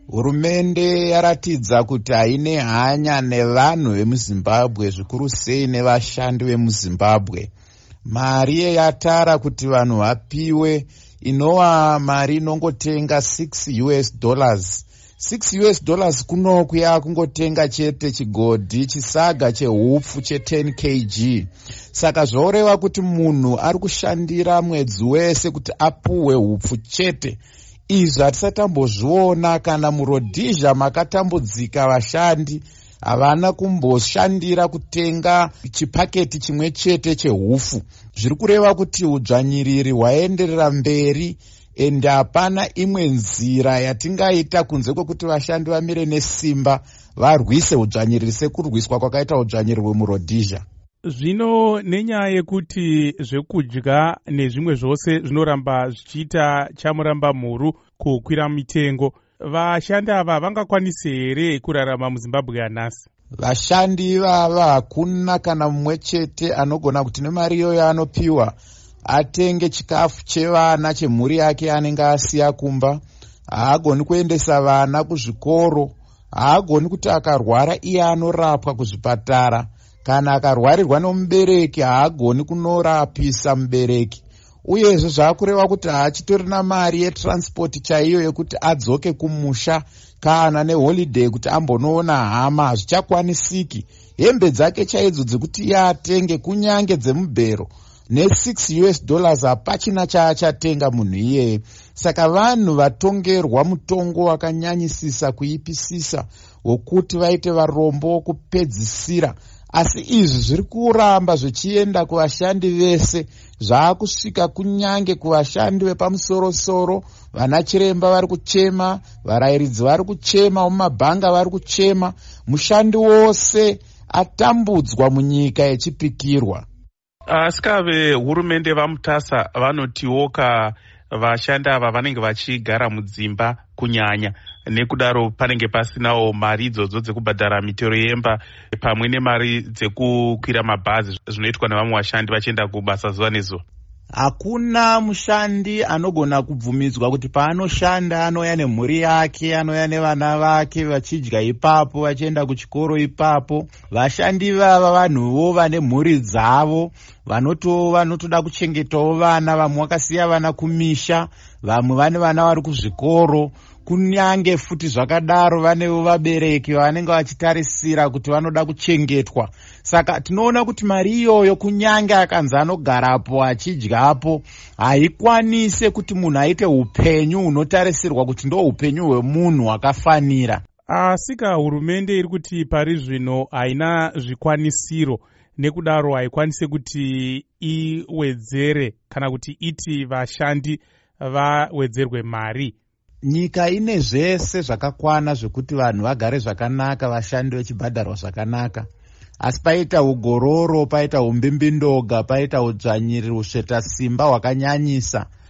Hurumende yaratidza kuti haine hanya nevanhu vemuZimbabwe, zvikuru sei nevashandi vemuZimbabwe. Mari yatara kuti vanhu vapiwe inova mari inongotenga $6. $6 kunoku yakungotenga chete chigodhi chisaga chehupfu che10 kg. Saka zvoreva kuti munhu ari kushandira mwedzi wese kuti apuhwe hupfu chete. Izvi hatisatambozviona kana muRhodesia makatambudzika vashandi havana kumboshandira kutenga chipaketi chimwe chete chehupfu. Zviri kureva kuti udzvanyiriri hwaenderera mberi ende hapana imwe nzira yatingaita kunze kwekuti vashandi vamire nesimba varwise udzvanyiriri sekurwiswa kwakaita udzvanyiriri muRhodesia. Zvino nenyaya yekuti zvekudya nezvimwe zvose zvinoramba zvichiita chamuramba mhuru kukwira mitengo, vashandi ava vangakwanisi here kurarama muZimbabwe yanhasi? Vashandi ivava hakuna kana mumwe chete anogona kuti nemari iyoyo anopiwa atenge chikafu chevana chemhuri yake anenge asiya kumba. Haagoni kuendesa vana kuzvikoro, haagoni kuti akarwara iye anorapwa kuzvipatara. Kana akarwarirwa nomubereki haagoni kunorapisa mubereki. Uyezve zvaakureva kuti haachitorina mari yetransport chaiyo yekuti adzoke kumusha kana neholiday kuti ambonoona hama, hazvichakwanisiki. Hembe dzake chaidzo dzekuti iye atenge kunyange dzemubhero $6 hapachina chaachatenga munhu iyeye. Saka vanhu vatongerwa mutongo wakanyanyisisa kuipisisa wokuti vaite varombo wokupedzisira. Asi izvi zviri kuramba zvichienda kuvashandi vese, zvaakusvika kunyange kuvashandi vepamusorosoro. Vana chiremba vari kuchema, varayiridzi vari kuchema, mumabhanga vari kuchema. Mushandi wose atambudzwa munyika yechipikirwa. Asikave hurumende vamutasa vanotiwoka vashandi ava vanenge vachigara mudzimba kunyanya, nekudaro panenge pasinawo mari idzodzo dzekubhadhara mitero yemba pamwe nemari dzekukwira mabhazi zvinoitwa nevamwe vashandi vachienda kubasa zuva nezuva. Hakuna mushandi anogona kubvumidzwa kuti paanoshanda anouya nemhuri yake, anouya nevana vake vachidya ipapo, vachienda kuchikoro ipapo. Vashandi vava vanhuvo vane mhuri dzavo, vanotoda kuchengetawo vana. Vamwe vakasiya vana kumisha, vamwe vane vana vari kuzvikoro. Kunyange futi zvakadaro vanevo vabereki vanenge vachitarisira kuti vanoda kuchengetwa. Saka tinoona kuti mari iyoyo kunyange akanzi anogarapo achidyapo haikwanise kuti munhu aite upenyu hunotarisirwa kuti ndo upenyu hwemunhu hwakafanira. Asika hurumende iri kuti pari zvino haina zvikwanisiro, nekudaro haikwanise kuti iwedzere kana kuti iti vashandi vawedzerwe mari. Nyika ine zvese zvakakwana zvekuti vanhu vagare zvakanaka, vashandi vechibhadharwa zvakanaka. Asi paita ugororo, paita umbimbindoga, paita udzvanyiriri, usveta simba hwakanyanyisa,